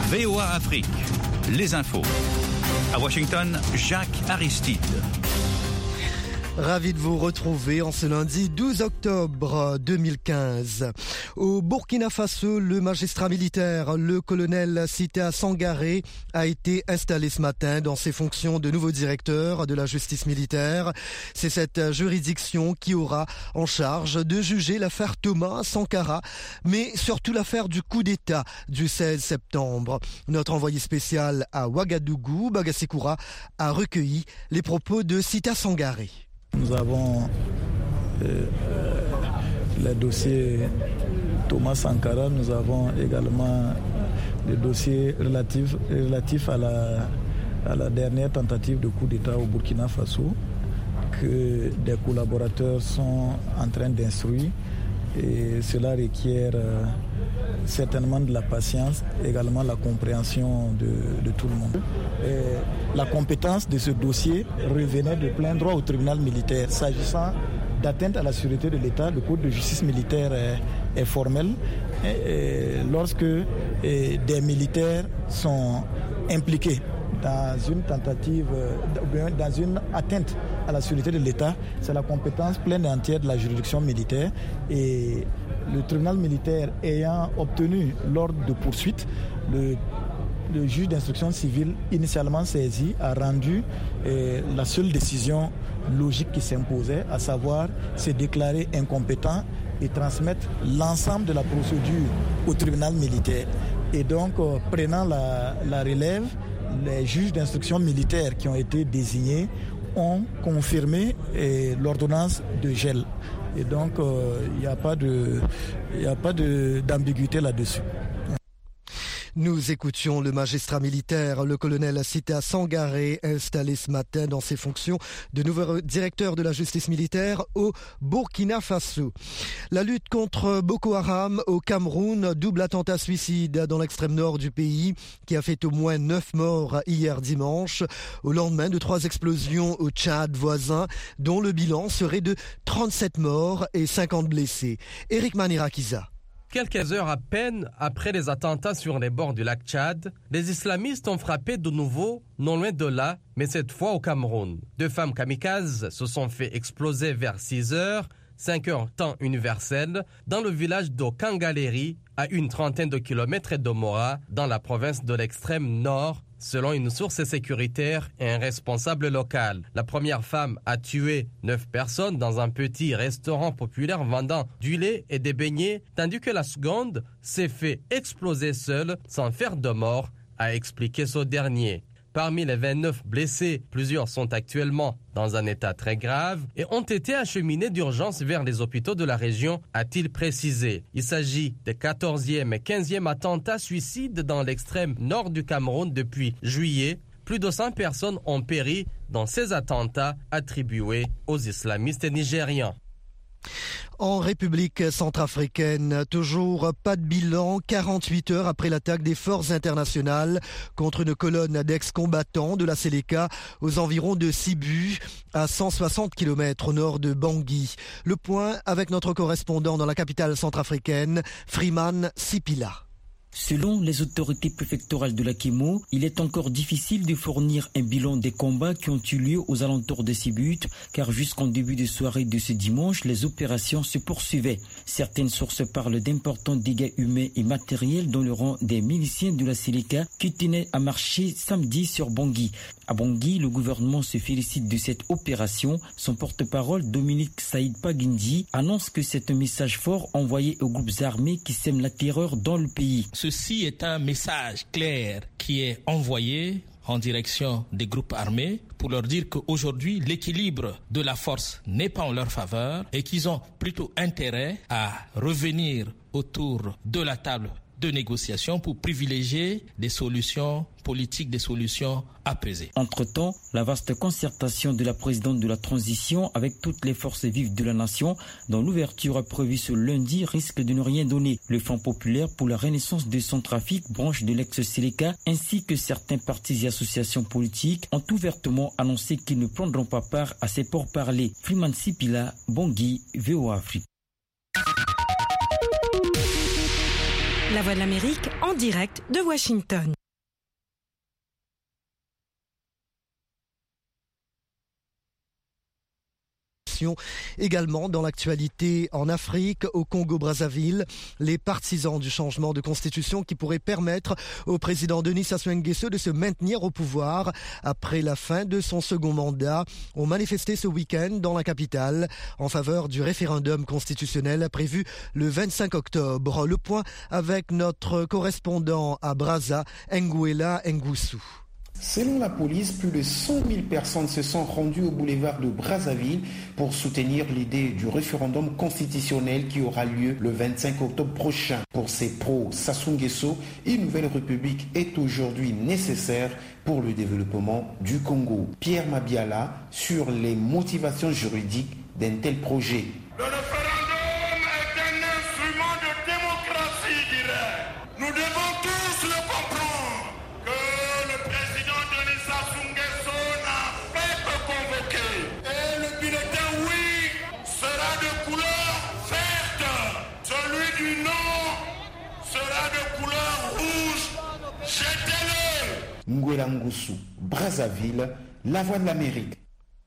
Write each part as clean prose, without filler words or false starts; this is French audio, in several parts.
VOA Afrique, les infos. À Washington, Jacques Aristide. Ravi de vous retrouver en ce lundi 12 octobre 2015. Au Burkina Faso, le magistrat militaire, le colonel Sita Sangaré, a été installé ce matin dans ses fonctions de nouveau directeur de la justice militaire. C'est cette juridiction qui aura en charge de juger l'affaire Thomas Sankara, mais surtout l'affaire du coup d'État du 16 septembre. Notre envoyé spécial à Ouagadougou, Bagasekura, a recueilli les propos de Sita Sangaré. Nous avons le dossier Thomas Sankara, nous avons également le dossier relatif à la dernière tentative de coup d'État au Burkina Faso que des collaborateurs sont en train d'instruire et cela requiert certainement de la patience, également la compréhension de tout le monde. La compétence de ce dossier revenait de plein droit au tribunal militaire. S'agissant d'atteinte à la sûreté de l'État, le code de justice militaire est formel. Lorsque des militaires sont impliqués dans une tentative, dans une atteinte à la sûreté de l'État, c'est la compétence pleine et entière de la juridiction militaire. Et le tribunal militaire ayant obtenu l'ordre de poursuite, le juge d'instruction civile initialement saisi a rendu la seule décision logique qui s'imposait, à savoir se déclarer incompétent et transmettre l'ensemble de la procédure au tribunal militaire. Et donc, prenant la relève, les juges d'instruction militaire qui ont été désignés ont confirmé l'ordonnance de gel. Et donc, il n'y a pas d'ambiguïté là-dessus. Nous écoutions le magistrat militaire, le colonel Sita Sangaré, installé ce matin dans ses fonctions de nouveau directeur de la justice militaire au Burkina Faso. La lutte contre Boko Haram au Cameroun, double attentat suicide dans l'extrême nord du pays qui a fait au moins 9 morts hier dimanche, au lendemain de 3 explosions au Tchad voisin, dont le bilan serait de 37 morts et 50 blessés. Eric Manirakiza. Quelques heures à peine après les attentats sur les bords du lac Tchad, les islamistes ont frappé de nouveau, non loin de là, mais cette fois au Cameroun. 2 femmes kamikazes se sont fait exploser vers 6 heures, 5 heures temps universel, dans le village de Kangaleri, à une trentaine de kilomètres de Mora, dans la province de l'extrême nord, selon une source sécuritaire et un responsable local. La première femme a tué 9 personnes dans un petit restaurant populaire vendant du lait et des beignets, tandis que la seconde s'est fait exploser seule sans faire de mort, a expliqué ce dernier. Parmi les 29 blessés, plusieurs sont actuellement dans un état très grave et ont été acheminés d'urgence vers les hôpitaux de la région, a-t-il précisé. Il s'agit des 14e et 15e attentats suicides dans l'extrême nord du Cameroun depuis juillet. Plus de 100 personnes ont péri dans ces attentats attribués aux islamistes nigérians. En République centrafricaine, toujours pas de bilan 48 heures après l'attaque des forces internationales contre une colonne d'ex-combattants de la Séléka aux environs de Sibu, à 160 km au nord de Bangui. Le point avec notre correspondant dans la capitale centrafricaine, Freeman Sipila. Selon les autorités préfectorales de l'Akimo, il est encore difficile de fournir un bilan des combats qui ont eu lieu aux alentours de Sibut, car jusqu'en début de soirée de ce dimanche, les opérations se poursuivaient. Certaines sources parlent d'importants dégâts humains et matériels dans le rang des miliciens de la Séléka qui tenaient à marcher samedi sur Bangui. À Bangui, le gouvernement se félicite de cette opération. Son porte-parole, Dominique Saïd Paguindi, annonce que c'est un message fort envoyé aux groupes armés qui sèment la terreur dans le pays. Ceci est un message clair qui est envoyé en direction des groupes armés pour leur dire qu'aujourd'hui, l'équilibre de la force n'est pas en leur faveur et qu'ils ont plutôt intérêt à revenir autour de la table de négociation pour privilégier des solutions politiques, des solutions apaisées. Entre-temps, la vaste concertation de la présidente de la transition avec toutes les forces vives de la nation, dont l'ouverture prévue ce lundi, risque de ne rien donner. Le Front populaire pour la renaissance de Centrafrique, branche de l'ex-Séléka, ainsi que certains partis et associations politiques ont ouvertement annoncé qu'ils ne prendront pas part à ces pourparlers. Freeman Sipila, Bangui, VOA Afrique. La Voix de l'Amérique en direct de Washington. Également dans l'actualité en Afrique, au Congo-Brazzaville, les partisans du changement de constitution qui pourrait permettre au président Denis Sassou Nguesso de se maintenir au pouvoir après la fin de son second mandat ont manifesté ce week-end dans la capitale en faveur du référendum constitutionnel prévu le 25 octobre. Le point avec notre correspondant à Brazza, Nguela Ngussou. Selon la police, plus de 100 000 personnes se sont rendues au boulevard de Brazzaville pour soutenir l'idée du référendum constitutionnel qui aura lieu le 25 octobre prochain. Pour ces pros, Sassou Nguesso, une nouvelle république est aujourd'hui nécessaire pour le développement du Congo. Pierre Mabiala sur les motivations juridiques d'un tel projet. Le référendum est un instrument de démocratie, dirais. Nous devons tous le comprendre que le président Denis Sassou Nguesso n'a pas été convoqué. Et le bulletin oui sera de couleur verte. Celui du non sera de couleur rouge. Jetez-le. Nguela Ngussou, Brazzaville, La Voix de l'Amérique.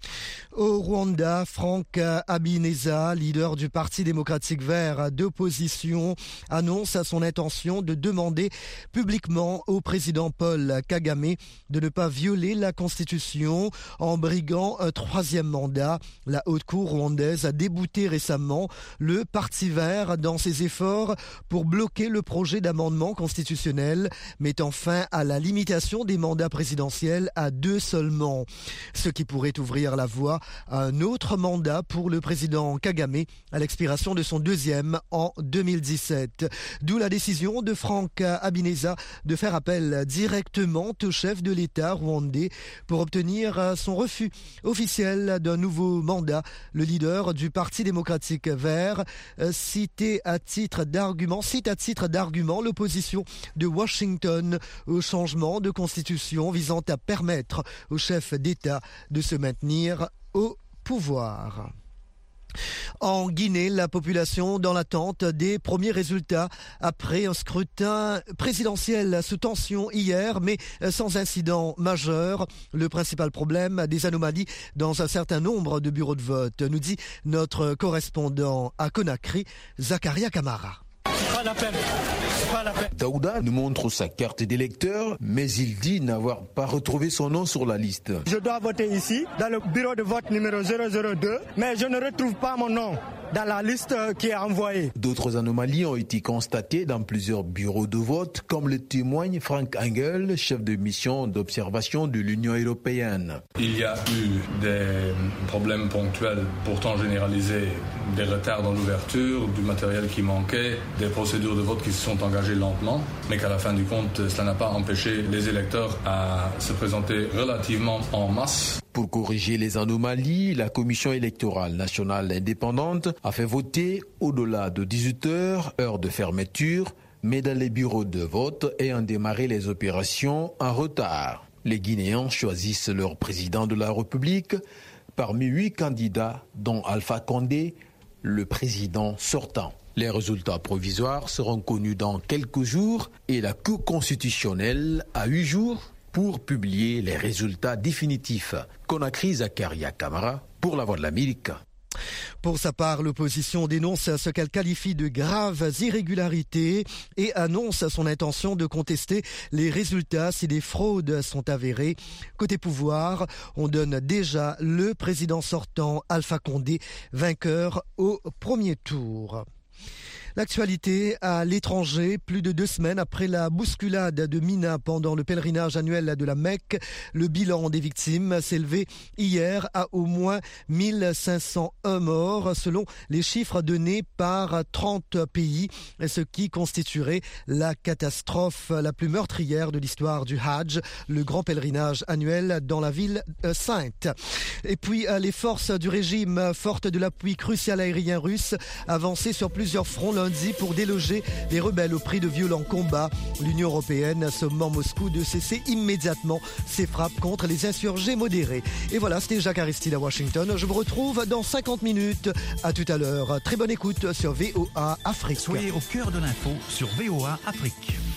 Au Rwanda, Frank Habineza, leader du Parti démocratique vert d'opposition, annonce son intention de demander publiquement au président Paul Kagame de ne pas violer la Constitution en briguant un troisième mandat. La haute cour rwandaise a débouté récemment le Parti vert dans ses efforts pour bloquer le projet d'amendement constitutionnel mettant fin à la limitation des mandats présidentiels à 2 seulement, ce qui pourrait ouvrir la voie à un autre mandat pour le président Kagame à l'expiration de son deuxième en 2017. D'où la décision de Frank Habineza de faire appel directement au chef de l'État rwandais pour obtenir son refus officiel d'un nouveau mandat. Le leader du Parti démocratique vert cite à titre d'argument l'opposition de Washington au changement de constitution visant à permettre au chef d'État de se maintenir au pouvoir. En Guinée, la population dans l'attente des premiers résultats après un scrutin présidentiel sous tension hier, mais sans incident majeur. Le principal problème, des anomalies dans un certain nombre de bureaux de vote, nous dit notre correspondant à Conakry, Zakaria Kamara. Daouda nous montre sa carte d'électeur, mais il dit n'avoir pas retrouvé son nom sur la liste. Je dois voter ici, dans le bureau de vote numéro 002, mais je ne retrouve pas mon nom dans la liste qui est envoyée. D'autres anomalies ont été constatées dans plusieurs bureaux de vote, comme le témoigne Frank Engel, chef de mission d'observation de l'Union européenne. Il y a eu des problèmes ponctuels, pourtant généralisés, des retards dans l'ouverture, du matériel qui manquait, des procédures de vote qui se sont engagées lentement, mais qu'à la fin du compte, cela n'a pas empêché les électeurs à se présenter relativement en masse. Pour corriger les anomalies, la Commission électorale nationale indépendante a fait voter au-delà de 18h, heure de fermeture, mais dans les bureaux de vote ayant démarré les opérations en retard. Les Guinéens choisissent leur président de la République parmi 8 candidats, dont Alpha Condé, le président sortant. Les résultats provisoires seront connus dans quelques jours et la Cour constitutionnelle a 8 jours pour publier les résultats définitifs. Conakry, Zakaria Kamara pour La Voix de l'Amérique. Pour sa part, l'opposition dénonce ce qu'elle qualifie de graves irrégularités et annonce son intention de contester les résultats si des fraudes sont avérées. Côté pouvoir, on donne déjà le président sortant Alpha Condé vainqueur au premier tour. L'actualité à l'étranger, plus de 2 semaines après la bousculade de Mina pendant le pèlerinage annuel de la Mecque, le bilan des victimes s'est élevé hier à au moins 1501 morts selon les chiffres donnés par 30 pays, ce qui constituerait la catastrophe la plus meurtrière de l'histoire du Hajj, le grand pèlerinage annuel dans la ville sainte. Et puis les forces du régime, fortes de l'appui crucial aérien russe, avancées sur plusieurs fronts lundi lundi pour déloger les rebelles au prix de violents combats. L'Union européenne sommant Moscou de cesser immédiatement ses frappes contre les insurgés modérés. Et voilà, c'était Jacques Aristide à Washington. Je vous retrouve dans 50 minutes. À tout à l'heure. Très bonne écoute sur VOA Afrique. Soyez au cœur de l'info sur VOA Afrique.